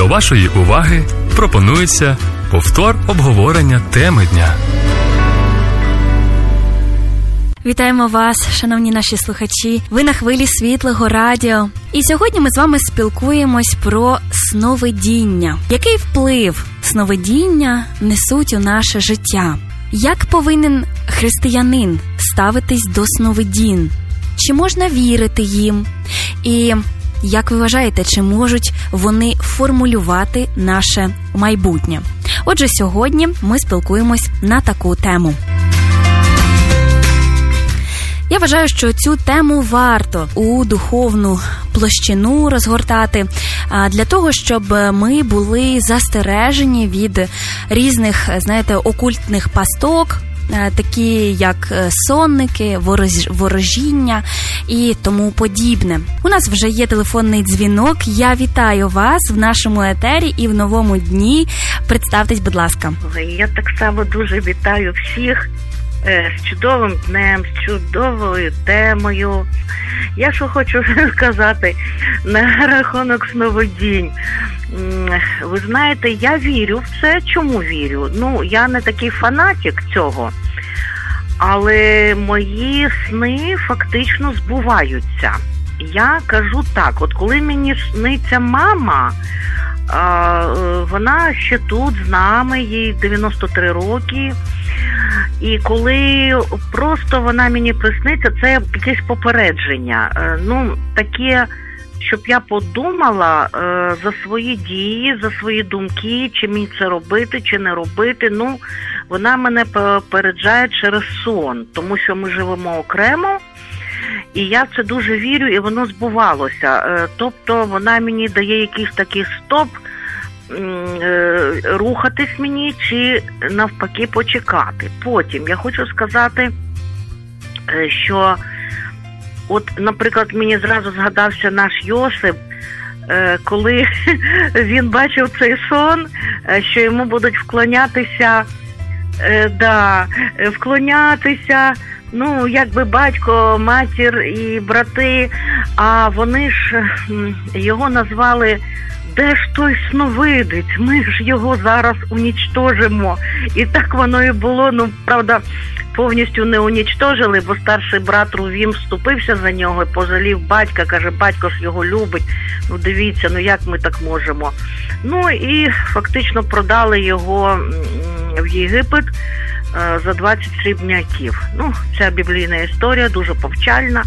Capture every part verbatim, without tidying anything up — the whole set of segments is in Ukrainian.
До вашої уваги пропонується повтор обговорення теми дня. Вітаємо вас, шановні наші слухачі. Ви на хвилі Світлого радіо. І сьогодні ми з вами спілкуємось про сновидіння. Який вплив сновидіння несуть у наше життя? Як повинен християнин ставитись до сновидінь? Чи можна вірити їм? І як ви вважаєте, чи можуть вони формулювати наше майбутнє? Отже, сьогодні ми спілкуємось на таку тему. Я вважаю, що цю тему варто у духовну площину розгортати для того, щоб ми були застережені від різних, знаєте, окультних пасток, такі як сонники, ворож... ворожіння і тому подібне. У нас вже є телефонний дзвінок. Я вітаю вас в нашому етері і в новому дні. Представтесь, будь ласка. Я так само дуже вітаю всіх з чудовим днем, з чудовою темою. Я що хочу сказати на рахунок сновидінь. Ви знаєте, я вірю в це. Чому вірю? Ну, я не такий фанатик цього, але мої сни фактично збуваються. Я кажу так, от коли мені сниться мама, вона ще тут з нами, їй дев'яносто три роки, і коли просто вона мені присниться, це якесь попередження. Ну, таке, щоб я подумала е, за свої дії, за свої думки, чи мені це робити, чи не робити. Ну, вона мене попереджає через сон, тому що ми живемо окремо, і я в це дуже вірю, і воно збувалося. Е, тобто вона мені дає якийсь такий стоп, е, рухатись мені, чи навпаки почекати. Потім я хочу сказати, е, що от, наприклад, мені зразу згадався наш Йосип, коли він бачив цей сон, що йому будуть вклонятися, да, вклонятися, ну, якби батько, матір і брати, а вони ж його назвали «Де ж той сновидець? Ми ж його зараз унічтожимо». І так воно і було, ну, правда, повністю не унічтожили, бо старший брат Рувім вступився за нього і пожалів батька, каже, батько ж його любить, ну дивіться, ну як ми так можемо. Ну і фактично продали його в Єгипет за двадцять срібняків. Ну, ця біблійна історія дуже повчальна.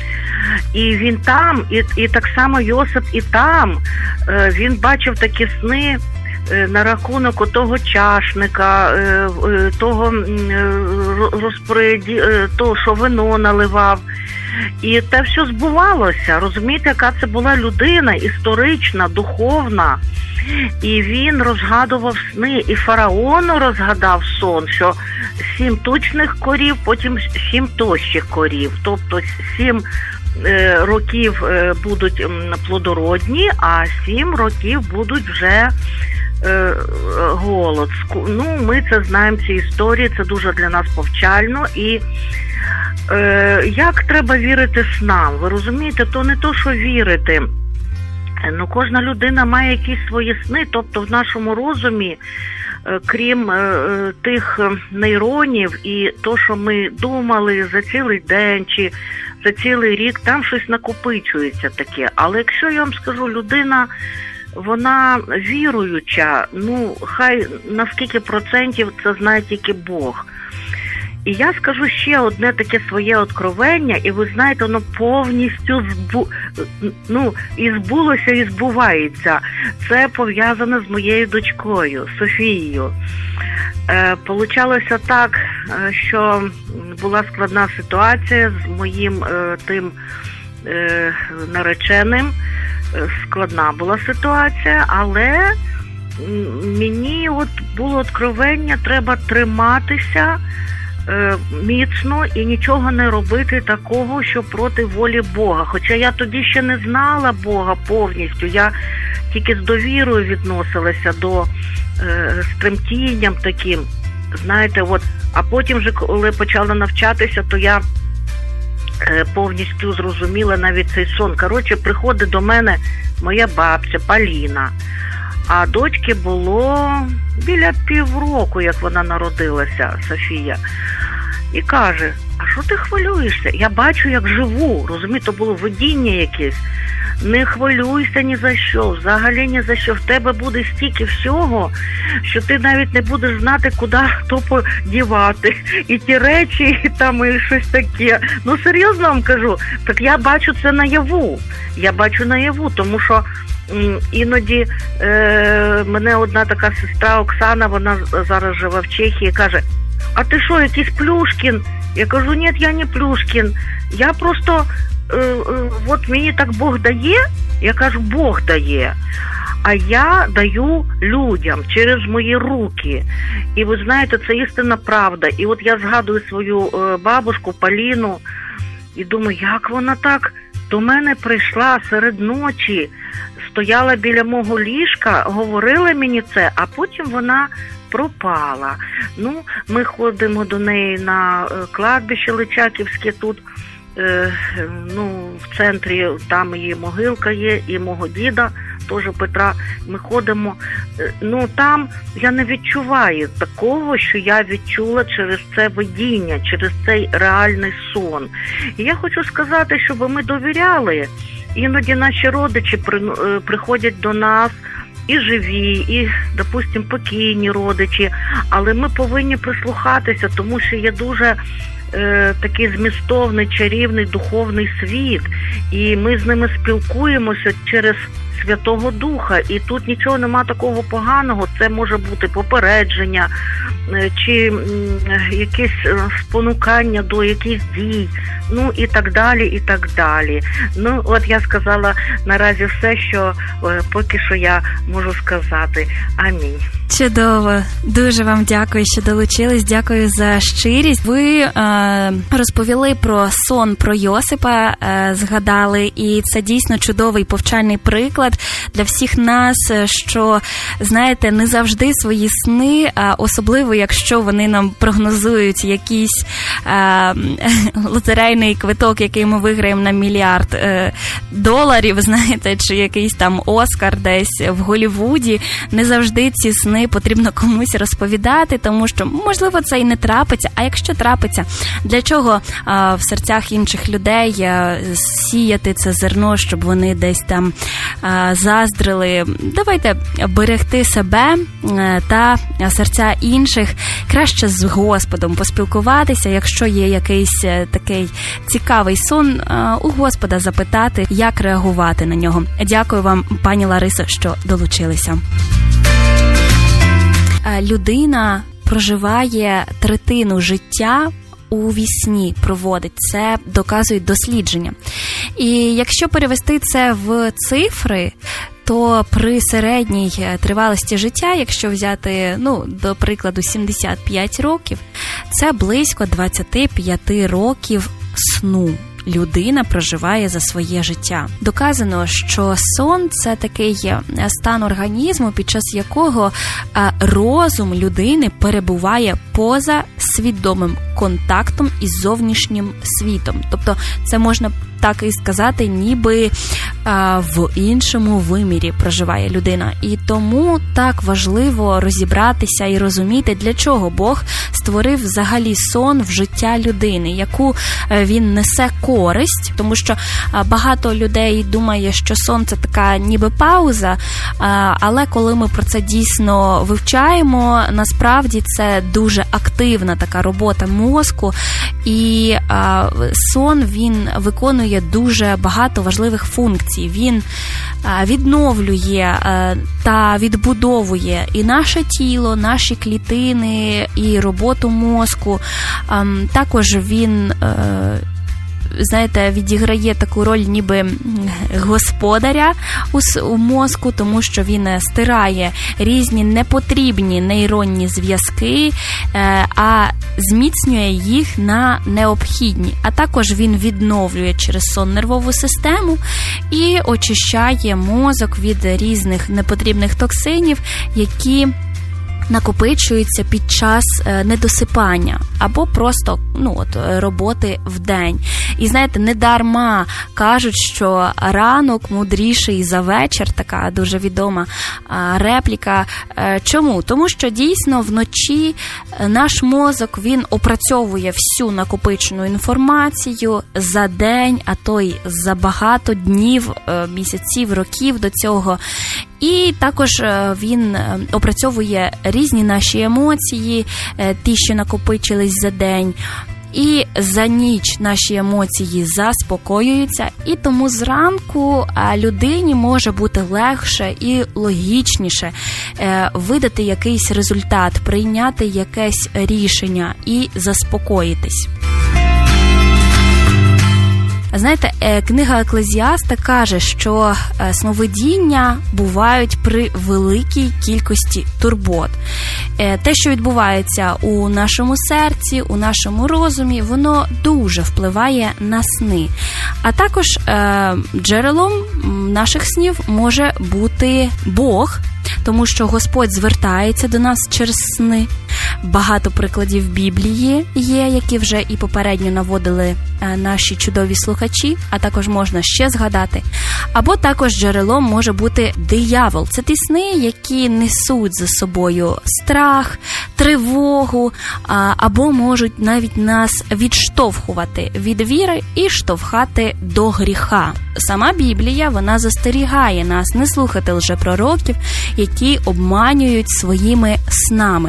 І він там, і, і так само Йосип і там, він бачив такі сни на рахунок того чашника, того розпоряді, того, що вино наливав. І те все збувалося. Розумієте, яка це була людина історична, духовна. І він розгадував сни. І фараону розгадав сон, що сім тучних корів, потім сім тощих корів. Тобто сім років будуть плодородні, а сім років будуть вже голод. Ну, ми це знаємо, ці історії, це дуже для нас повчально. І е, як треба вірити снам? Ви розумієте, то не то, що вірити. Ну, кожна людина має якісь свої сни, тобто в нашому розумі, е, крім е, тих нейронів і то, що ми думали за цілий день чи за цілий рік, там щось накопичується таке. Але якщо я вам скажу, людина, вона віруюча, ну, хай на скільки процентів це знає тільки Бог. І я скажу ще одне таке своє откровення, і ви знаєте, воно повністю збу... ну, і збулося, і збувається. Це пов'язане з моєю дочкою, Софією. Е, получалося так, що була складна ситуація з моїм е, тим е, нареченим. Складна була ситуація, але мені от було откровення, треба триматися е, міцно і нічого не робити такого, що проти волі Бога. Хоча я тоді ще не знала Бога повністю, я тільки з довірою відносилася до е, з тремтінням таким, знаєте, от, а потім вже, коли почала навчатися, то я повністю зрозуміла навіть цей сон. Коротше, приходить до мене моя бабця Поліна. а дочці було біля півроку, як вона народилася, Софія. І каже: а що ти хвилюєшся? Я бачу, як живу, розумієте, то було видіння якесь. Не хвилюйся ні за що, взагалі ні за що. В тебе буде стільки всього, що ти навіть не будеш знати, куди то подівати. І ті речі, і там і щось таке. Ну, серйозно вам кажу, так я бачу це наяву. Я бачу наяву, тому що м, іноді е, мене одна така сестра Оксана, вона зараз живе в Чехії, каже: а ти що, якийсь Плюшкін? Я кажу: ні, я не Плюшкін. Я просто... от мені так Бог дає, я кажу, Бог дає, а я даю людям через мої руки. І ви знаєте, це істинна правда. І от я згадую свою бабушку Поліну і думаю, як вона так до мене прийшла серед ночі, стояла біля мого ліжка, говорила мені це, а потім вона пропала. Ну, ми ходимо до неї на кладбище Личаківське тут, ну, в центрі, там її могилка є, і мого діда, теж Петра, ми ходимо. Ну, там я не відчуваю такого, що я відчула через це видіння, через цей реальний сон. І я хочу сказати, щоб ми довіряли. Іноді наші родичі при, приходять до нас, і живі, і, допустим, покійні родичі, але ми повинні прислухатися, тому що є дуже е, такий змістовний, чарівний, духовний світ, і ми з ними спілкуємося через Святого Духа, і тут нічого нема такого поганого, це може бути попередження, чи якесь спонукання до якихось дій, ну і так далі, і так далі. Ну, от я сказала наразі все, що поки що я можу сказати. Амінь. Чудово. Дуже вам дякую, що долучились. Дякую за щирість. Ви е, розповіли про сон про Йосипа, е, згадали, і це дійсно чудовий повчальний приклад для всіх нас, що, знаєте, не завжди свої сни, а особливо, якщо вони нам прогнозують якийсь е, лотерейний квиток, який ми виграємо на мільярд е, доларів, знаєте, чи якийсь там Оскар десь в Голлівуді, не завжди ці сни потрібно комусь розповідати, тому що, можливо, це і не трапиться, а якщо трапиться, для чого а, в серцях інших людей а, сіяти це зерно, щоб вони десь там а, заздрили. Давайте берегти себе а, та серця інших, краще з Господом поспілкуватися, якщо є якийсь а, такий цікавий сон, а, у Господа запитати, як реагувати на нього. Дякую вам, пані Ларисо, що долучилися. Людина проживає третину життя у вісні, проводить. Це доказують дослідження. І якщо перевести це в цифри, то при середній тривалості життя, якщо взяти, ну, до прикладу, сімдесят п'ять років, це близько двадцять п'ять років сну людина проживає за своє життя. Доказано, що сон – це такий стан організму, під час якого розум людини перебуває поза свідомим контактом із зовнішнім світом. Тобто це можна так і сказати, ніби а, в іншому вимірі проживає людина. І тому так важливо розібратися і розуміти, для чого Бог створив взагалі сон в життя людини, яку він несе користь, тому що багато людей думає, що сон – це така ніби пауза, але коли ми про це дійсно вивчаємо, насправді це дуже активна така робота мозку, і сон, він виконує дуже багато важливих функцій. Він відновлює та відбудовує і наше тіло, наші клітини, і роботу мозку. Також він, знаєте, відіграє таку роль ніби господаря у мозку, тому що він стирає різні непотрібні нейронні зв'язки, а зміцнює їх на необхідні. А також він відновлює через сон нервову систему і очищає мозок від різних непотрібних токсинів, які накопичуються під час недосипання. або просто ну, от, роботи в день. І знаєте, не дарма кажуть, що ранок мудріший за вечір, така дуже відома репліка. Чому? Тому що дійсно вночі наш мозок, він опрацьовує всю накопичену інформацію за день, а то й за багато днів, місяців, років до цього. І також він опрацьовує різні наші емоції, ті, що накопичились за день. І за ніч наші емоції заспокоюються, і тому зранку людині може бути легше і логічніше видати якийсь результат, прийняти якесь рішення і заспокоїтись. Знаєте, книга Еклезіаста каже, що сновидіння бувають при великій кількості турбот. Те, що відбувається у нашому серці, у нашому розумі, воно дуже впливає на сни. А також джерелом наших снів може бути Бог, тому що Господь звертається до нас через сни. Багато прикладів Біблії є, які вже і попередньо наводили наші чудові слухачі, а також можна ще згадати. Або також джерелом може бути диявол. Це ті сни, які несуть за собою страх, тривогу, або можуть навіть нас відштовхувати від віри і штовхати до гріха. Сама Біблія, вона застерігає нас не слухати лжепророків, які обманюють своїми снами.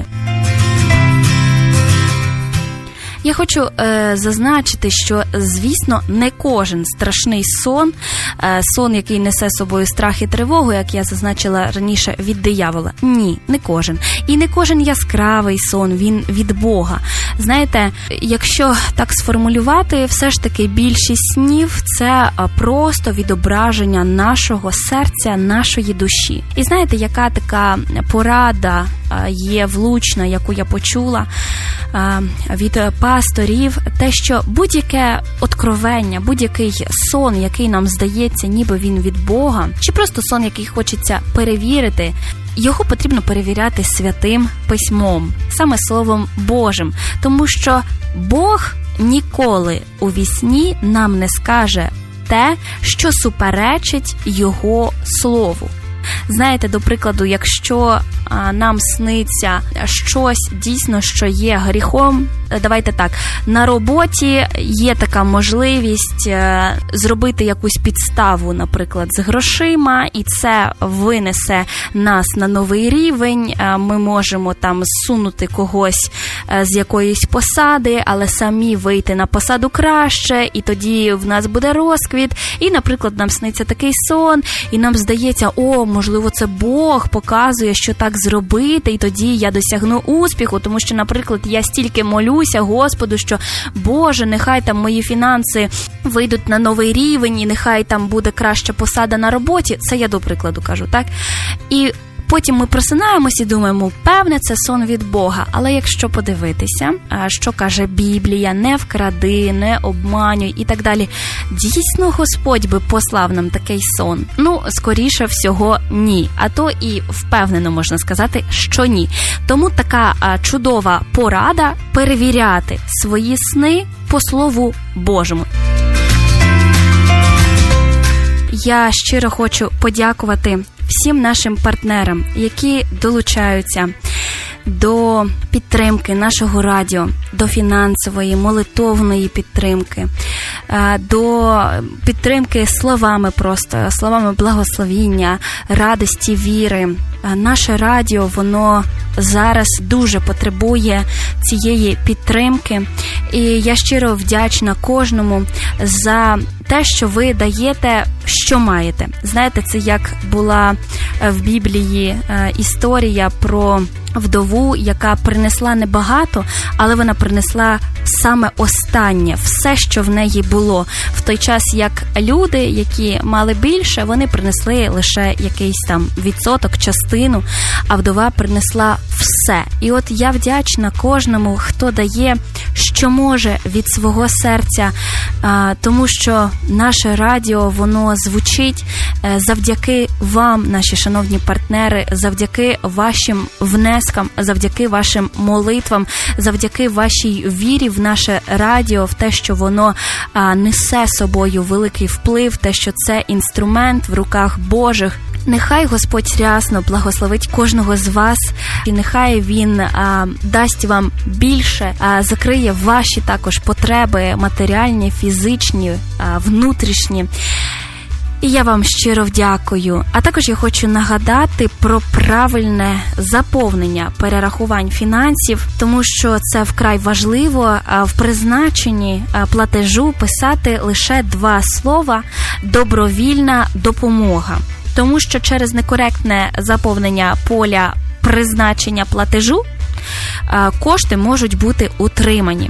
Я хочу е, зазначити, що, звісно, не кожен страшний сон, е, сон, який несе собою страх і тривогу, як я зазначила раніше, від диявола. Ні, не кожен. І не кожен яскравий сон, він від Бога. Знаєте, якщо так сформулювати, все ж таки більшість снів – це просто відображення нашого серця, нашої душі. І знаєте, яка така порада є влучна, яку я почула від пасторів, те, що будь-яке откровення, будь-який сон, який нам здається, ніби він від Бога, чи просто сон, який хочеться перевірити, його потрібно перевіряти святим письмом, саме Словом Божим, тому що Бог ніколи у вісні нам не скаже те, що суперечить Його Слову. Знаєте, до прикладу, якщо а, нам сниться щось дійсно, що є гріхом, давайте так, на роботі є така можливість а, зробити якусь підставу, наприклад, з грошима, і це винесе нас на новий рівень, а, ми можемо там зсунути когось а, з якоїсь посади, але самі вийти на посаду краще, і тоді в нас буде розквіт, і, наприклад, нам сниться такий сон, і нам здається, о, можливо, це Бог показує, що так зробити, і тоді я досягну успіху, тому що, наприклад, я стільки молюся Господу, що, Боже, нехай там мої фінанси вийдуть на новий рівень, і нехай там буде краща посада на роботі. Це я до прикладу кажу, так? І потім ми просинаємось і думаємо, певне, це сон від Бога. Але якщо подивитися, що каже Біблія, не вкради, не обманюй і так далі, дійсно Господь би послав нам такий сон? Ну, скоріше всього, ні. А то і впевнено можна сказати, що ні. Тому така чудова порада перевіряти свої сни по Слову Божому. Я щиро хочу подякувати всім нашим партнерам, які долучаються до підтримки нашого радіо, до фінансової, молитовної підтримки, до підтримки словами просто, словами благословіння, радості, віри. Наше радіо, воно зараз дуже потребує цієї підтримки. І я щиро вдячна кожному за те, що ви даєте, що маєте. Знаєте, це як була в Біблії історія про вдову, яка принесла небагато, але вона принесла саме останнє, все, що в неї було. В той час, як люди, які мали більше, вони принесли лише якийсь там відсоток, частину, а вдова принесла все. І от я вдячна кожному, хто дає, що може від свого серця, тому що наше радіо, воно звучить завдяки вам, наші шановні партнери, завдяки вашим внескам, завдяки вашим молитвам, завдяки вашій вірі в наше радіо, в те, що воно несе собою великий вплив, те, що це інструмент в руках Божих. Нехай Господь рясно благословить кожного з вас, і нехай Він а, дасть вам більше, а, закриє ваші також потреби матеріальні, фізичні, а, внутрішні. І я вам щиро вдякую. А також я хочу нагадати про правильне заповнення перерахувань фінансів, тому що це вкрай важливо в призначенні платежу писати лише два слова «добровільна допомога». Тому що через некоректне заповнення поля призначення платежу кошти можуть бути утримані.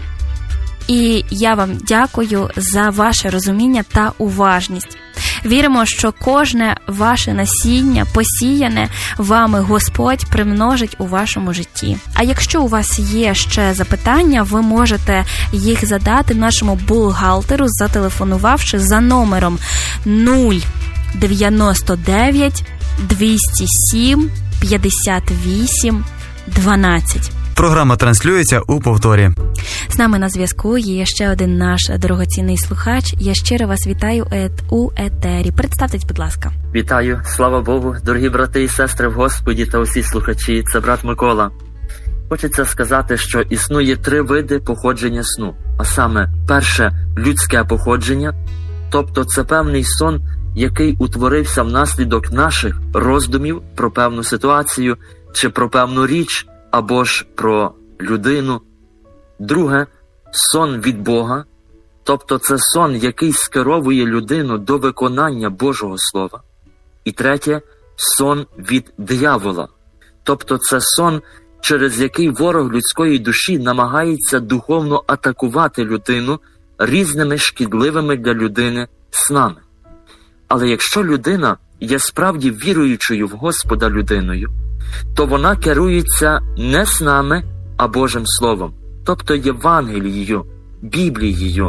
І я вам дякую за ваше розуміння та уважність. Віримо, що кожне ваше насіння, посіяне вами Господь примножить у вашому житті. А якщо у вас є ще запитання, ви можете їх задати нашому бухгалтеру, зателефонувавши за номером нуль дев'яносто дев'ять двісті сім п'ятдесят вісім дванадцять. Програма транслюється у повторі. З нами на зв'язку є ще один наш дорогоцінний слухач. Я щиро вас вітаю у етері. Представтесь, будь ласка. Вітаю, слава Богу, дорогі брати і сестри в Господі та усі слухачі. Це брат Микола. Хочеться сказати, що існує три види походження сну. А саме, перше – людське походження, тобто це певний сон, який утворився внаслідок наших роздумів про певну ситуацію чи про певну річ, або ж про людину. Друге – сон від Бога, тобто це сон, який скеровує людину до виконання Божого Слова. І третє – сон від диявола, тобто це сон, через який ворог людської душі намагається духовно атакувати людину різними шкідливими для людини снами. Але якщо людина є справді віруючою в Господа людиною, то вона керується не снами, а Божим Словом, тобто Євангелією, Біблією.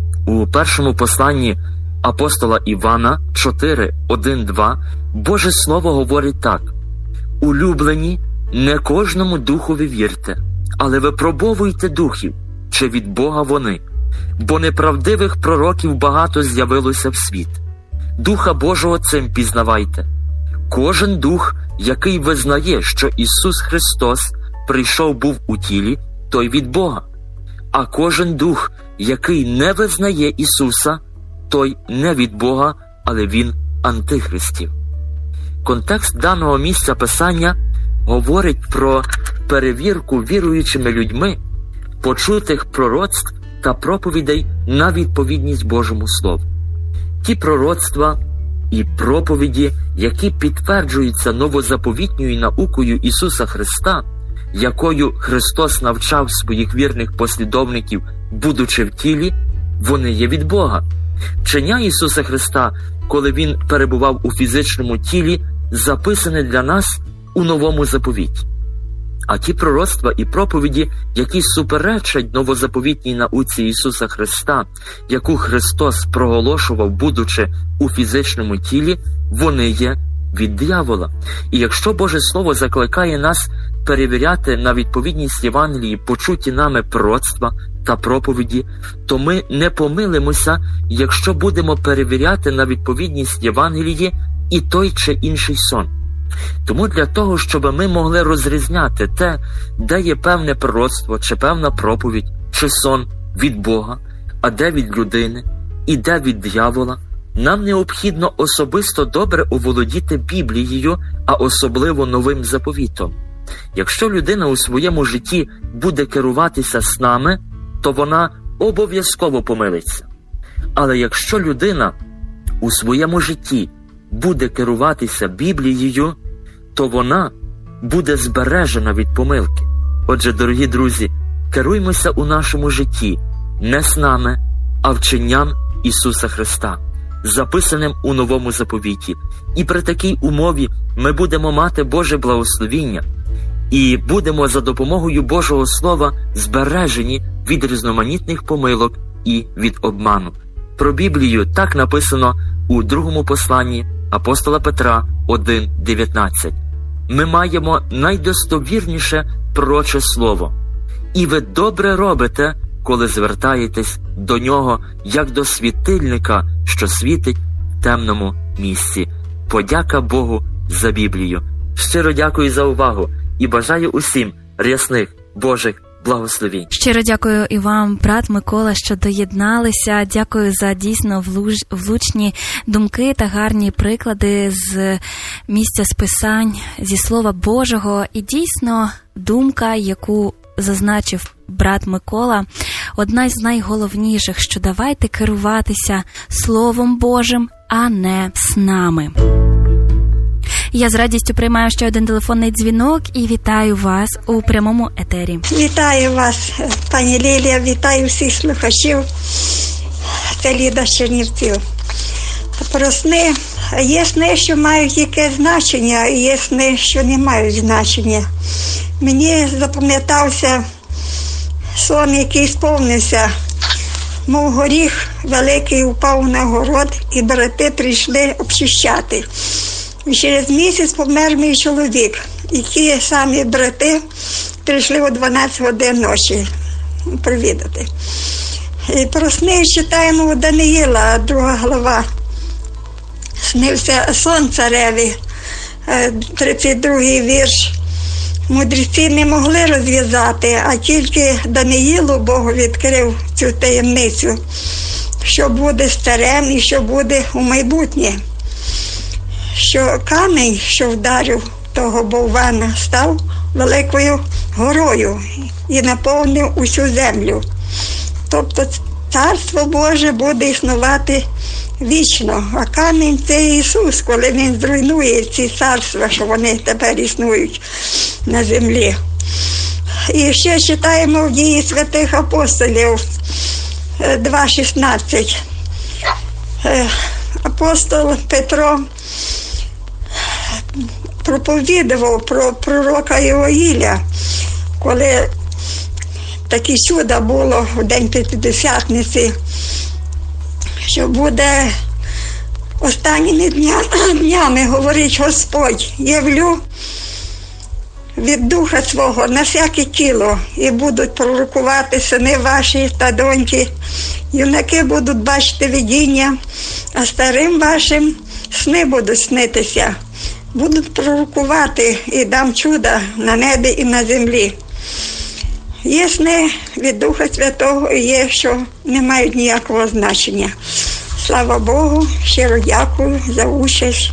У першому посланні апостола Івана чотири, один, два Боже Слово говорить так: «Улюблені, не кожному духові вірте, але випробовуйте духів, чи від Бога вони, бо неправдивих пророків багато з'явилося в світ. Духа Божого цим пізнавайте. Кожен дух, який визнає, що Ісус Христос прийшов був у тілі, той від Бога. А кожен дух, який не визнає Ісуса, той не від Бога, але він антихристів». Контекст даного місця Писання говорить про перевірку віруючими людьми почутих пророцтв та проповідей на відповідність Божому Слову. Ті пророцтва і проповіді, які підтверджуються новозаповітньою наукою Ісуса Христа, якою Христос навчав своїх вірних послідовників, будучи в тілі, вони є від Бога. Вчення Ісуса Христа, коли Він перебував у фізичному тілі, записане для нас у Новому заповіті. А ті пророцтва і проповіді, які суперечать новозаповітній науці Ісуса Христа, яку Христос проголошував, будучи у фізичному тілі, вони є від диявола. І якщо Боже Слово закликає нас перевіряти на відповідність Євангелії почуті нами пророцтва та проповіді, то ми не помилимося, якщо будемо перевіряти на відповідність Євангелії і той чи інший сон. Тому для того, щоб ми могли розрізняти те, де є певне пророцтво, чи певна проповідь, чи сон від Бога, а де від людини, і де від диявола, нам необхідно особисто добре оволодіти Біблією, а особливо Новим заповітом. Якщо людина у своєму житті буде керуватися снами, то вона обов'язково помилиться. Але якщо людина у своєму житті буде керуватися Біблією, то вона буде збережена від помилки. Отже, дорогі друзі, керуймося у нашому житті не снами, а вченням Ісуса Христа, записаним у Новому заповіті. І при такій умові ми будемо мати Боже благословіння і будемо за допомогою Божого Слова збережені від різноманітних помилок і від обману. Про Біблію так написано у другому посланні апостола Петра один дев'ятнадцять. Ми маємо найдостовірніше пророче слово. І ви добре робите, коли звертаєтесь до нього, як до світильника, що світить в темному місці. Подяка Богу за Біблію. Щиро дякую за увагу і бажаю усім рясних Божих благословінь. Щиро дякую і вам, брат Микола, що доєдналися. Дякую за дійсно влуч... влучні думки та гарні приклади з місця Списань, зі Слова Божого. І дійсно думка, яку зазначив брат Микола, одна з найголовніших, що давайте керуватися Словом Божим, а не снами. Я з радістю приймаю ще один телефонний дзвінок і вітаю вас у прямому етері. Вітаю вас, пані Лілія, вітаю всіх слухачів. Це Ліда з Чернівців. Про сни. Є сни, що мають яке значення, і є сни, що не мають значення. Мені запам'ятався сон, який сповнився. Мов горіх великий упав на город, і брати прийшли обчищати. І через місяць помер мій чоловік. І ті самі брати прийшли о дванадцять годин ночі провідати. І про сни читаємо у Даниїла, друга глава. Снився сон цареві, тридцять другий вірш. Мудреці не могли розв'язати, а тільки Даниїлу Бог відкрив цю таємницю, що буде з царем і що буде у майбутнє. Що камінь, що вдарив того болвана, став великою горою і наповнив усю землю. Тобто Царство Боже буде існувати вічно, а камінь – це Ісус, коли Він зруйнує ці царства, що вони тепер існують на землі. І ще читаємо в Дії святих апостолів два шістнадцять. Апостол Петро проповідував про пророка Йоїля, коли такі чуда було в день П'ятидесятниці, що буде останніми днями, говорить Господь, явлю від духа свого на всяке тіло, і будуть пророкувати сини ваші та доньки, юнаки будуть бачити видіння, а старим вашим сни будуть снитися. Будуть пророкувати і дам чуда на небі і на землі. Є сни від Духа Святого і є, що не мають ніякого значення. Слава Богу, щиро дякую за участь.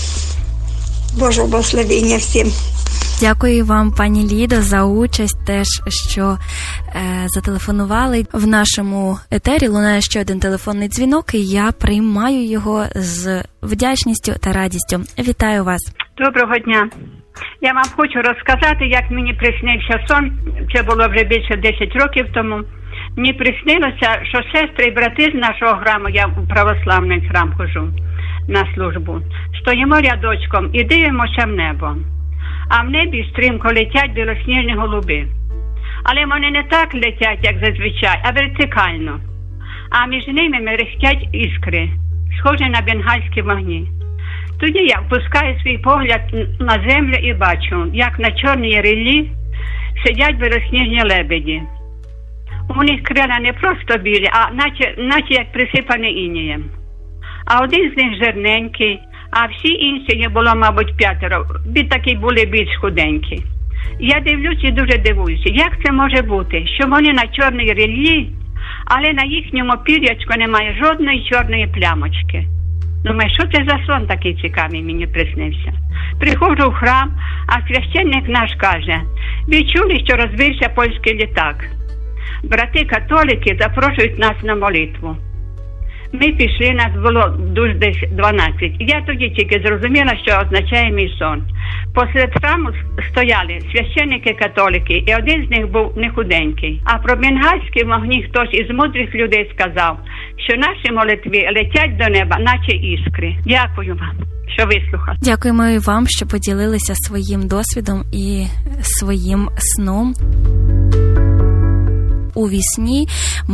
Божого благословення всім. Дякую вам, пані Лідо, за участь теж, що е, зателефонували. В нашому етері лунає ще один телефонний дзвінок, і я приймаю його з вдячністю та радістю. Вітаю вас. Доброго дня. Я вам хочу розказати, як мені приснився сон. Це було вже більше десять років тому. Мені приснилося, що сестри і брати з нашого храму, я в православний храм хожу на службу, стоїмо рядочком і дивимося в небо. А в небі стрімко летять білосніжні голуби. Але вони не так летять, як зазвичай, а вертикально. А між ними мерехтять іскри, схожі на бенгальські вогні. Тоді я впускаю свій погляд на землю і бачу, як на чорній ріллі сидять білосніжні лебеді. У них крила не просто білі, а наче, наче як присипані інеєм. А один з них жирненький, а всі інші, їх було, мабуть, п'ятеро, такі були більш худенькі. Я дивлюсь і дуже дивуюся, як це може бути, що вони на чорній ріллі, але на їхньому пір'ячку немає жодної чорної плямочки. Думаю, що це за сон такий цікавий мені приснився. Приходжу в храм, а священник наш каже, ви чули, що розбився польський літак? Брати-католики запрошують нас на молитву. Ми пішли, нас було дуже десь дванадцять. Я тоді тільки зрозуміла, що означає мій сон. Посеред храму стояли священники-католики, і один з них був не худенький. А про бенгальські вогні хтось із мудрих людей сказав, що наші молитви летять до неба, наче іскри. Дякую вам, що вислухали. Дякуємо і вам, що поділилися своїм досвідом і своїм сном. У вісні ми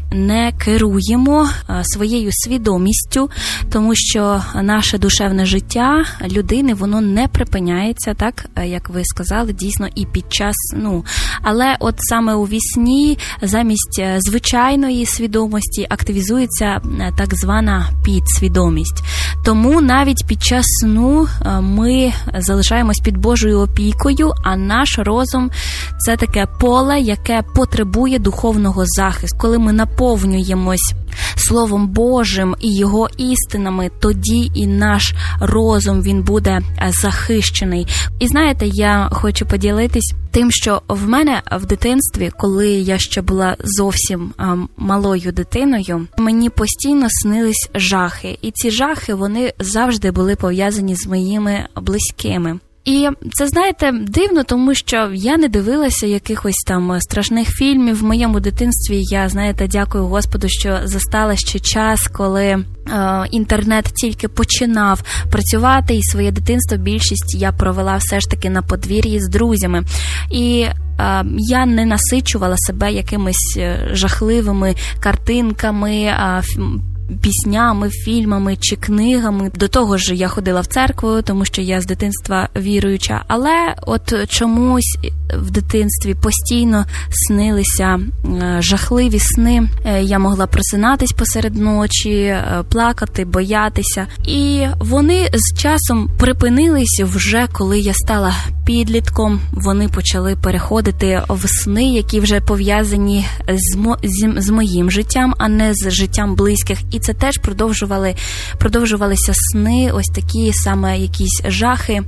не керуємо своєю свідомістю, тому що наше душевне життя людини, воно не припиняється, так, як ви сказали, дійсно і під час сну. Але от саме у вісні замість звичайної свідомості активізується так звана підсвідомість. Тому навіть під час сну ми залишаємось під Божою опікою, а наш розум – це таке поле, яке потребує духовного захисту. Коли ми наповнюємось Словом Божим і Його істинами, тоді і наш розум, він буде захищений. І знаєте, я хочу поділитись тим, що в мене в дитинстві, коли я ще була зовсім а, малою дитиною, мені постійно снились жахи. І ці жахи, вони завжди були пов'язані з моїми близькими. І це, знаєте, дивно, тому що я не дивилася якихось там страшних фільмів. В моєму дитинстві я, знаєте, дякую Господу, що застала ще час, коли е, інтернет тільки починав працювати, і своє дитинство більшість я провела все ж таки на подвір'ї з друзями. І е, я не насичувала себе якимись жахливими картинками, е, піснями, фільмами чи книгами. До того ж, я ходила в церкву, тому що я з дитинства віруюча. Але от чомусь в дитинстві постійно снилися жахливі сни. Я могла просинатись посеред ночі, плакати, боятися. І вони з часом припинились вже, коли я стала підлітком. Вони почали переходити в сни, які вже пов'язані з, мо- з, з моїм життям, а не з життям близьких. І це теж продовжували, продовжувалися сни, ось такі саме якісь жахи.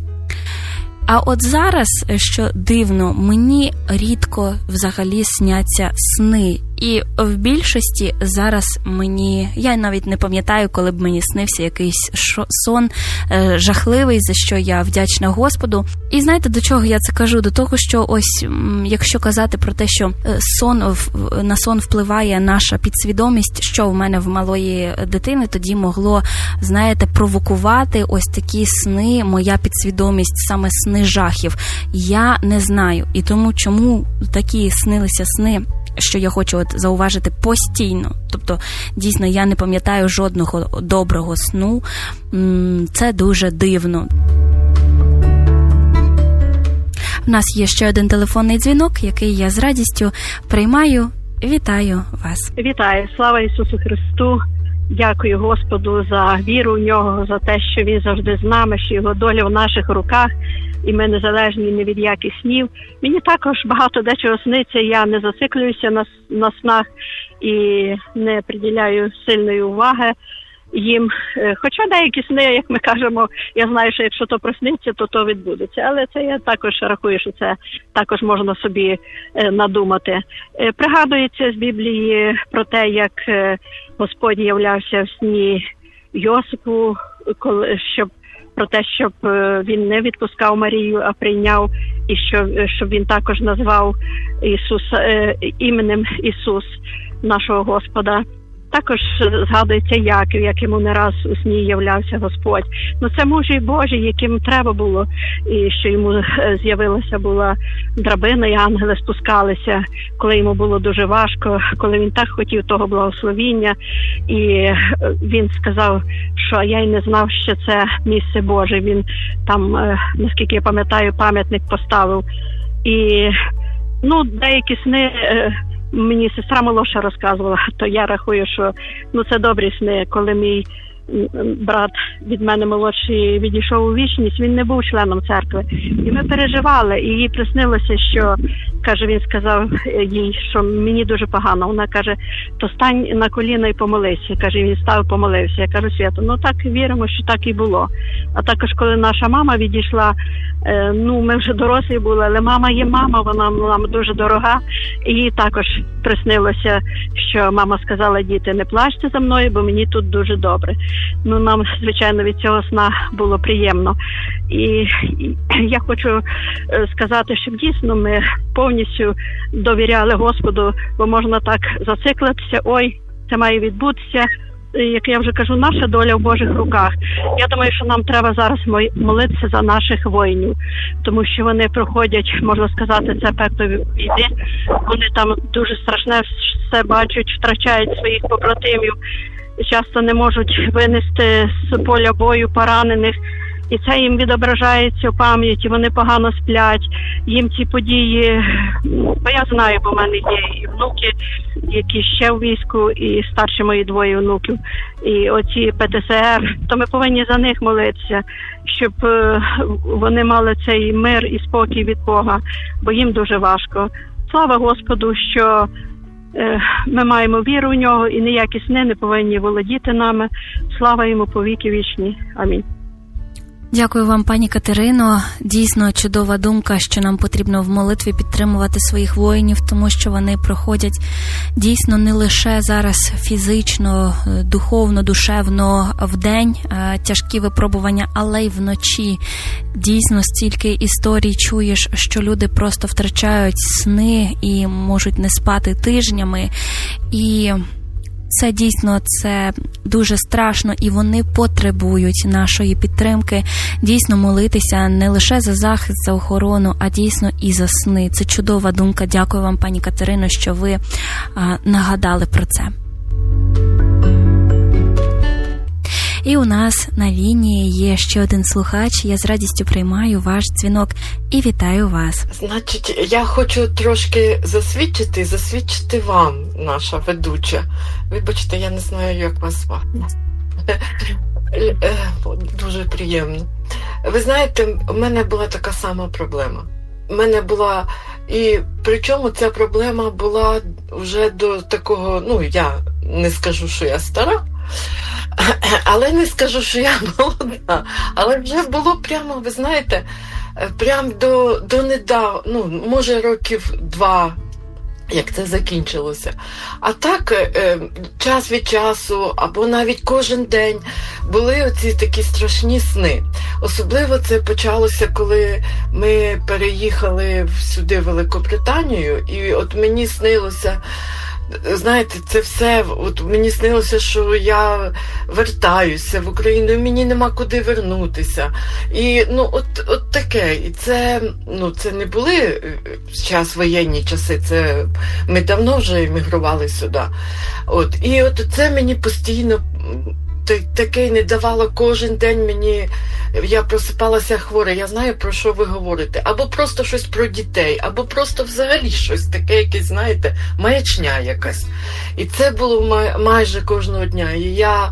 А от зараз, що дивно, мені рідко взагалі сняться сни. І в більшості зараз мені, я навіть не пам'ятаю, коли б мені снився якийсь сон е, жахливий, за що я вдячна Господу. І знаєте, до чого я це кажу? До того, що ось, якщо казати про те, що сон, на сон впливає наша підсвідомість, що в мене в малої дитини тоді могло, знаєте, провокувати ось такі сни, моя підсвідомість, саме сни жахів. Я не знаю. І тому, чому такі снилися сни, що я хочу от зауважити постійно. Тобто, дійсно, я не пам'ятаю жодного доброго сну. Це дуже дивно. У нас є ще один телефонний дзвінок, який я з радістю приймаю. Вітаю вас. Вітаю. Слава Ісусу Христу. Дякую Господу за віру в Нього, за те, що Він завжди з нами, що Його доля в наших руках, і ми незалежні ні від яких снів. Мені також багато дечого сниться, я не зациклююся на, на снах і не приділяю сильної уваги їм. Хоча деякі сни, як ми кажемо, я знаю, що якщо то просниться, то то відбудеться. Але це я також рахую, що це також можна собі надумати. Пригадується з Біблії про те, як Господь являвся в сні Йосипу, щоб про те, щоб він не відпускав Марію, а прийняв, і щоб, щоб він також назвав Ісуса іменем Ісус, нашого Господа. Також згадується Яків, як йому не раз у сні являвся Господь. Ну це мужі Божі, яким треба було, і що йому з'явилася була драбина, і ангели спускалися, коли йому було дуже важко, коли він так хотів того благословіння. І він сказав, що я й не знав, що це місце Боже. Він там, наскільки я пам'ятаю, пам'ятник поставив. І ну, деякі сни... Мені сестра молодша розказувала, то я рахую, що ну це добрі сни. Коли мій брат від мене молодший відійшов у вічність, він не був членом церкви. І ми переживали, і їй приснилося, що, каже, він сказав їй, що мені дуже погано. Вона каже, то стань на коліна і помолися. Каже, він став, помолився. Я кажу, Свято, ну так віримо, що так і було. А також, коли наша мама відійшла, ну ми вже дорослі були, але мама є мама, вона нам дуже дорога. І їй також приснилося, що мама сказала, діти, не плачте за мною, бо мені тут дуже добре. Ну, нам, звичайно, від цього сна було приємно. І, і я хочу сказати, щоб дійсно ми повністю довіряли Господу, бо можна так зациклитися, ой, це має відбутися, як я вже кажу, наша доля в Божих руках. Я думаю, що нам треба зараз молитися за наших воїнів, тому що вони проходять, можна сказати, це пекло війни. Вони там дуже страшне все бачать, втрачають своїх побратимів, часто не можуть винести з поля бою поранених. І це їм відображається в пам'яті, вони погано сплять, їм ці події, бо я знаю, бо в мене є і внуки, які ще в війську, і старші мої двоє внуків, і оці Пе Те Се Ер, то ми повинні за них молитися, щоб вони мали цей мир і спокій від Бога, бо їм дуже важко. Слава Господу, що ми маємо віру в нього, і ніякі сни не повинні володіти нами. Слава йому по віки вічні. Амінь. Дякую вам, пані Катерино. Дійсно чудова думка, що нам потрібно в молитві підтримувати своїх воїнів, тому що вони проходять дійсно не лише зараз фізично, духовно, душевно вдень тяжкі випробування, але й вночі. Дійсно стільки історій чуєш, що люди просто втрачають сни і можуть не спати тижнями. І це дійсно, це дуже страшно, і вони потребують нашої підтримки. Дійсно молитися не лише за захист, за охорону, а дійсно і за сни. Це чудова думка. Дякую вам, пані Катерино, що ви а, нагадали про це. І у нас на лінії є ще один слухач. Я з радістю приймаю ваш дзвінок і вітаю вас. Значить, я хочу трошки засвідчити, засвідчити вам, наша ведуча. Вибачте, я не знаю, як вас звати. Дуже приємно. Ви знаєте, у мене була така сама проблема. У мене була, і причому ця проблема була вже до такого, ну, я не скажу, що я стара, але не скажу, що я молода. Але вже було прямо, ви знаєте, прямо до, до недавно, ну, може років два, як це закінчилося. А так, час від часу, або навіть кожен день були оці такі страшні сни. Особливо це почалося, коли ми переїхали сюди, в Великобританію, і от мені снилося, знаєте, це все, от мені снилося, що я вертаюся в Україну, і мені нема куди вернутися. І, ну, от, от таке. І це, ну, це не були час воєнні часи, це ми давно вже емігрували сюди. От, і от це мені постійно таке не давало кожен день мені, я просипалася хвора, я знаю, про що ви говорите. Або просто щось про дітей, або просто взагалі щось таке, якесь, знаєте, маячня якась. І це було май, майже кожного дня. І я,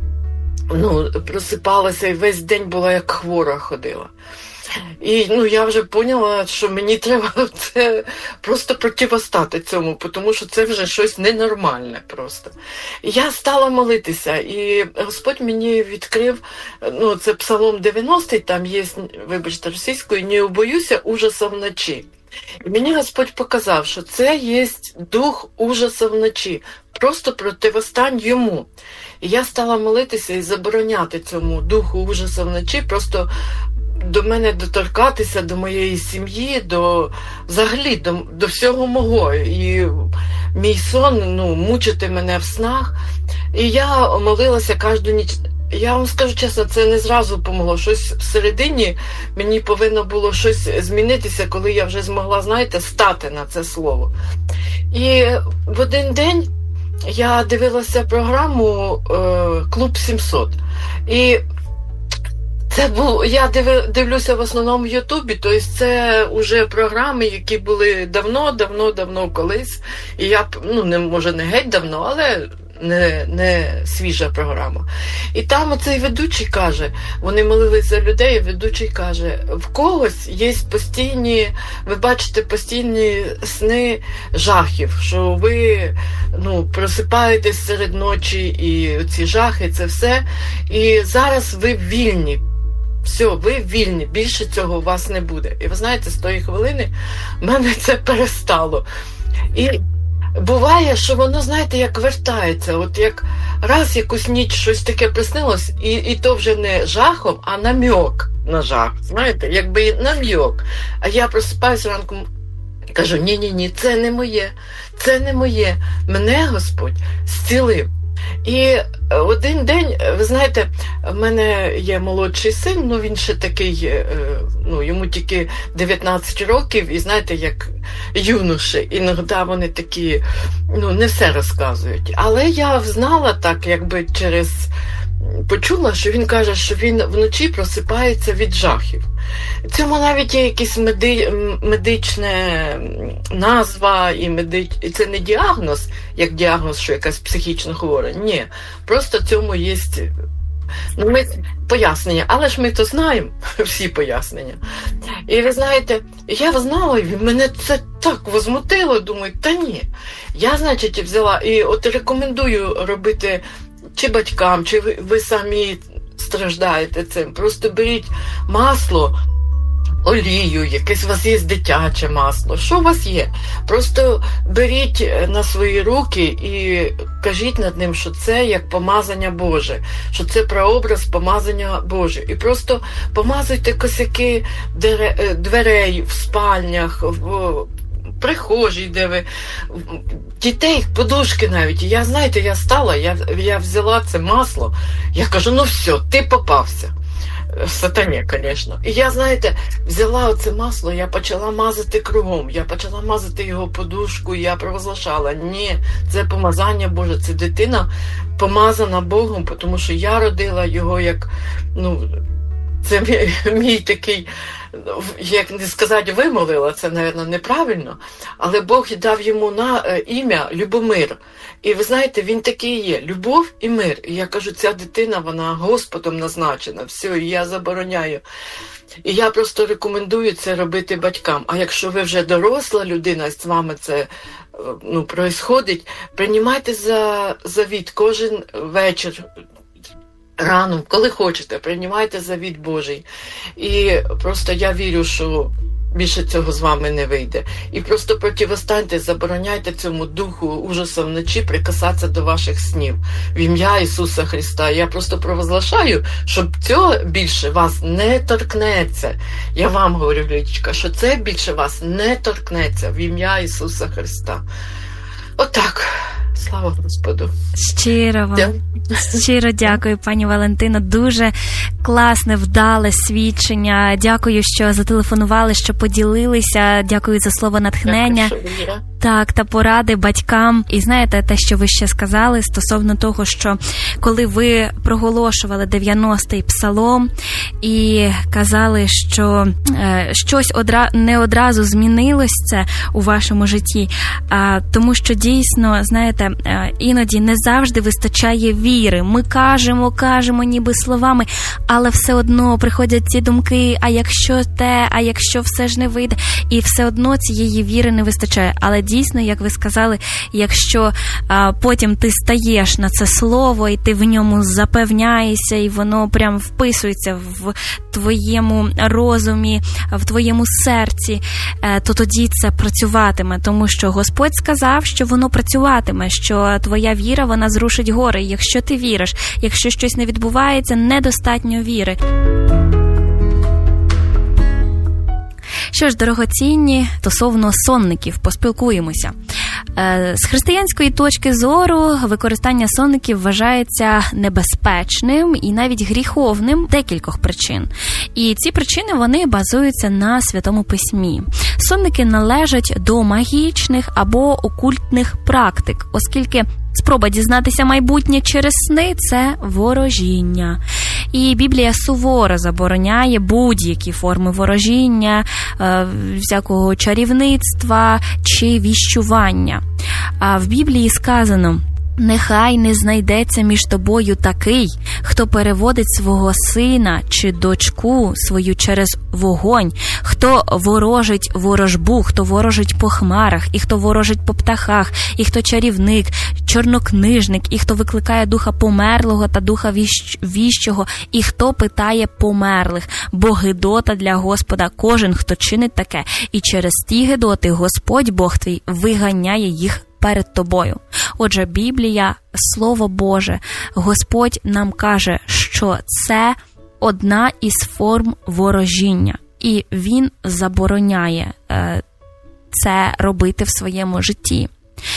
ну, просипалася і весь день була як хвора ходила. І, ну, я вже поняла, що мені треба це просто противостати цьому, тому що це вже щось ненормальне просто. І я стала молитися, і Господь мені відкрив, ну, це Псалом дев'яностий, там є, вибачте, російською, «Не убоюся ужаса вночі». І мені Господь показав, що це є дух ужаса вночі, просто противостань йому. І я стала молитися і забороняти цьому духу ужаса вночі, просто до мене доторкатися, до моєї сім'ї, до взагалі до, до всього мого. І мій сон, ну, мучити мене в снах. І я молилася кожну ніч. Я вам скажу чесно, це не зразу помогло. Щось всередині мені повинно було щось змінитися, коли я вже змогла, знаєте, стати на це слово. І в один день я дивилася програму е, «Клуб сімсот». І це був, я див, дивлюся в основному в Ютубі, тобто це вже програми, які були давно, давно, давно колись. І я, ну, не, може не геть давно, але не, не свіжа програма. І там оцей ведучий каже, вони молились за людей, і ведучий каже, в когось є постійні, ви бачите, постійні сни жахів, що ви, ну, просипаєтесь серед ночі, і ці жахи, це все. І зараз ви вільні. Все, ви вільні, більше цього у вас не буде. І ви знаєте, з тої хвилини в мене це перестало. І буває, що воно, знаєте, як вертається. От як раз якусь ніч щось таке приснилось, і, і то вже не жахом, а намьок на жах. Знаєте, якби намьок. А я просипаюся ранком, кажу, ні-ні-ні, це не моє, це не моє. Мене Господь зцілив. І один день, ви знаєте, в мене є молодший син, ну він ще такий, ну йому тільки дев'ятнадцять років, і знаєте, як юноші, іноді вони такі, ну не все розказують. Але я знала так, якби через, почула, що він каже, що він вночі просипається від жахів. Цьому навіть є якась меди... медична назва, і, медич... і це не діагноз, як діагноз, що якась психічна хвора. Ні, просто цьому є, ну, ми... пояснення. Але ж ми то знаємо, всі пояснення. І ви знаєте, я знала, і мене це так возмутило, думаю, та ні. Я, значить, взяла, і от рекомендую робити чи батькам, чи ви, ви самі страждаєте цим. Просто беріть масло, олію, якесь у вас є дитяче масло. Що у вас є? Просто беріть на свої руки і кажіть над ним, що це як помазання Боже, що це прообраз помазання Боже. І просто помазуйте косяки дверей в спальнях, в прихожій, де ви, дітей, подушки навіть. І я, знаєте, я стала, я, я взяла це масло, я кажу, ну все, ти попався. Сатані, звісно. І я, знаєте, взяла оце масло, я почала мазати кругом, я почала мазати його подушку, я провозглашала, ні, це помазання Боже, це дитина помазана Богом, тому що я родила його як, ну, це мій, мій такий, як не сказати, вимолила, це, мабуть, неправильно, але Бог дав йому на ім'я Любомир. І ви знаєте, він такий є, любов і мир. І я кажу, ця дитина, вона Господом назначена, все, і я забороняю. І я просто рекомендую це робити батькам. А якщо ви вже доросла людина, і з вами це, ну, происходить, приймайте за завіт кожен вечір, рано, коли хочете, приймайте завіт Божий. І просто я вірю, що більше цього з вами не вийде. І просто протистояньте, забороняйте цьому духу ужасу вночі прикасатися до ваших снів. В ім'я Ісуса Христа. Я просто провозглашаю, щоб цього більше вас не торкнеться. Я вам говорю, Лідочка, що це більше вас не торкнеться в ім'я Ісуса Христа. Отак. Слава Господу. Щиро вам, щиро дякую, пані Валентино. Дуже класне, вдале свідчення. Дякую, що зателефонували, що поділилися. Дякую за слово натхнення. Дякую, так, та поради батькам. І знаєте, те, що ви ще сказали стосовно того, що коли ви проголошували дев'яностий псалом і казали, що е, щось одра... не одразу змінилось це у вашому житті, а, тому що дійсно, знаєте, е, іноді не завжди вистачає віри. Ми кажемо, кажемо ніби словами, але все одно приходять ці думки, а якщо те, а якщо все ж не вийде, і все одно цієї віри не вистачає. Але дійсно, як ви сказали, якщо а, потім ти стаєш на це слово, і ти в ньому запевняєшся, і воно прям вписується в твоєму розумі, в твоєму серці, то тоді це працюватиме, тому що Господь сказав, що воно працюватиме, що твоя віра, вона зрушить гори. Якщо ти віриш, якщо щось не відбувається, недостатньо віри. Що ж, дорогоцінні, стосовно сонників, поспілкуємося. З християнської точки зору використання сонників вважається небезпечним і навіть гріховним з декількох причин. І ці причини, вони базуються на Святому Письмі. Сонники належать до магічних або окультних практик, оскільки спроба дізнатися майбутнє через сни – це ворожіння. І Біблія суворо забороняє будь-які форми ворожіння, всякого чарівництва чи віщування. А в Біблії сказано: «Нехай не знайдеться між тобою такий, хто переводить свого сина чи дочку свою через вогонь, хто ворожить ворожбу, хто ворожить по хмарах, і хто ворожить по птахах, і хто чарівник, чорнокнижник, і хто викликає духа померлого та духа віщого, і хто питає померлих, бо гидота для Господа кожен, хто чинить таке, і через ті гидоти Господь Бог твій виганяє їх перед тобою». Отже, Біблія, Слово Боже, Господь нам каже, що це одна із форм ворожіння, і Він забороняє е, це робити в своєму житті.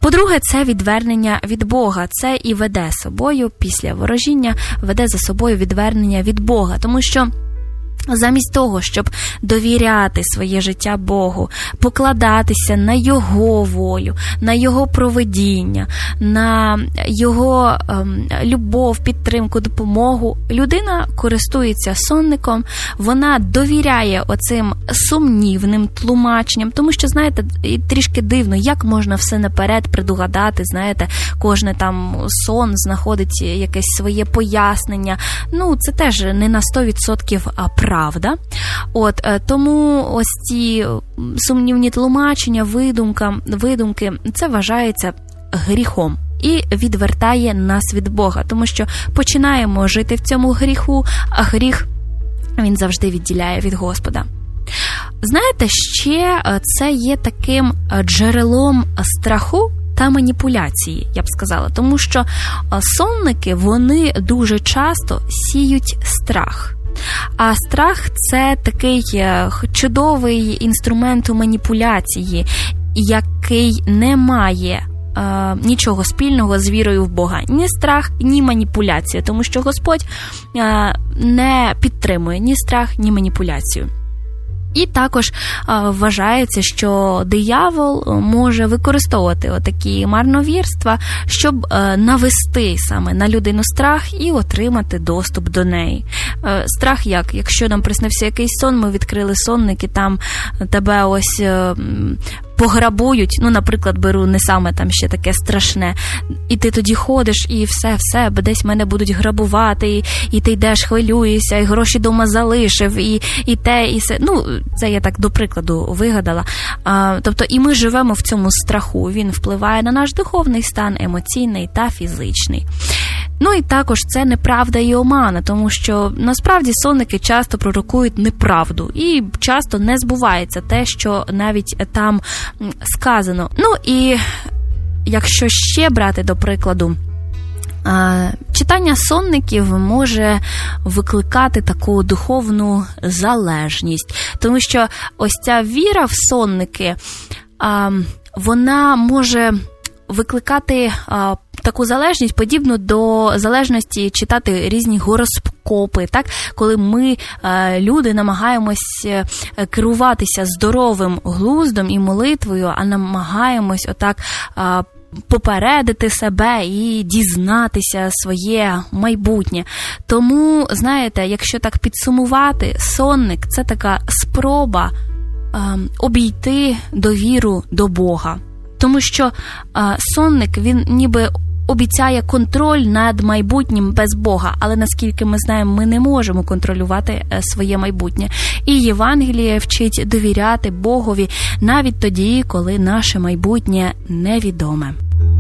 По-друге, це відвернення від Бога. Це і веде собою, після ворожіння, веде за собою відвернення від Бога. Тому що замість того, щоб довіряти своє життя Богу, покладатися на Його волю, на Його провидіння, на Його ем, любов, підтримку, допомогу, людина користується сонником, вона довіряє оцим сумнівним тлумаченням, тому що, знаєте, трішки дивно, як можна все наперед предугадати, знаєте, кожне там сон знаходить якесь своє пояснення. Ну, це теж не на сто відсотків правда. От, тому ось ці сумнівні тлумачення, видумка, видумки, це вважається гріхом і відвертає нас від Бога, тому що починаємо жити в цьому гріху, а гріх, він завжди відділяє від Господа. Знаєте, ще це є таким джерелом страху та маніпуляції, я б сказала, тому що сонники, вони дуже часто сіють страх. А страх – це такий чудовий інструмент у маніпуляції, який не має е, нічого спільного з вірою в Бога. Ні страх, ні маніпуляція, тому що Господь е, не підтримує ні страх, ні маніпуляцію. І також а, вважається, що диявол може використовувати отакі марновірства, щоб а, навести саме на людину страх і отримати доступ до неї. А, страх як? Якщо нам приснився якийсь сон, ми відкрили сонник і там тебе ось а, пограбують, ну, наприклад, беру не саме там ще таке страшне, і ти тоді ходиш, і все-все, бо десь мене будуть грабувати, і, і ти йдеш, хвилюєшся, і гроші дома залишив, і, і те, і все. Ну, це я так до прикладу вигадала. А, тобто, і ми живемо в цьому страху. Він впливає на наш духовний стан, емоційний та фізичний. Ну і також це неправда і омана, тому що насправді сонники часто пророкують неправду і часто не збувається те, що навіть там сказано. Ну і якщо ще брати до прикладу, читання сонників може викликати таку духовну залежність, тому що ось ця віра в сонники, вона може викликати а, таку залежність, подібну до залежності читати різні гороскопи, так? Коли ми, а, люди, намагаємось керуватися здоровим глуздом і молитвою, а намагаємось отак а, попередити себе і дізнатися своє майбутнє. Тому, знаєте, якщо так підсумувати, сонник – це така спроба а, обійти довіру до Бога. Тому що а, сонник, він ніби обіцяє контроль над майбутнім без Бога, але наскільки ми знаємо, ми не можемо контролювати своє майбутнє. І Євангеліє вчить довіряти Богові навіть тоді, коли наше майбутнє невідоме.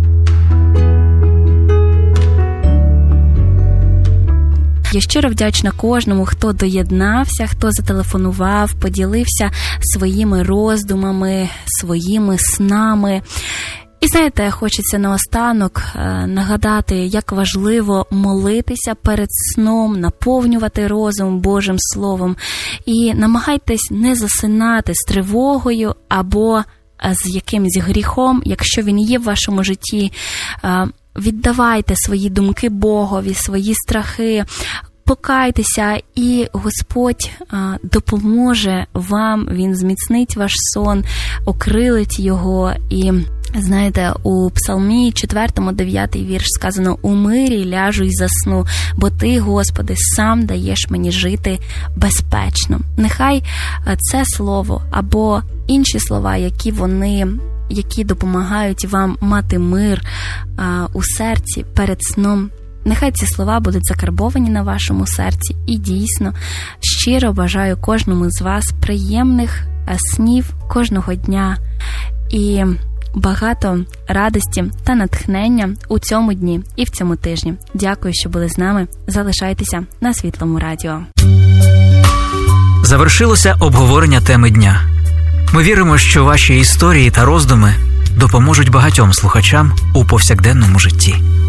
Я щиро вдячна кожному, хто доєднався, хто зателефонував, поділився своїми роздумами, своїми снами. І знаєте, хочеться наостанок нагадати, як важливо молитися перед сном, наповнювати розум Божим Словом. І намагайтесь не засинати з тривогою або з якимсь гріхом, якщо він є в вашому житті. Віддавайте свої думки Богові, свої страхи, покайтеся, і Господь а, допоможе вам, Він зміцнить ваш сон, окрилить його. І, знаєте, у Псалмі четвертому, дев'ятий вірш сказано: «У мирі ляжу й засну, бо Ти, Господи, сам даєш мені жити безпечно». Нехай це слово або інші слова, які вони... які допомагають вам мати мир а, у серці перед сном. Нехай ці слова будуть закарбовані на вашому серці. І дійсно, щиро бажаю кожному з вас приємних снів кожного дня і багато радості та натхнення у цьому дні і в цьому тижні. Дякую, що були з нами. Залишайтеся на Світлому радіо. Завершилося обговорення теми дня. Ми віримо, що ваші історії та роздуми допоможуть багатьом слухачам у повсякденному житті.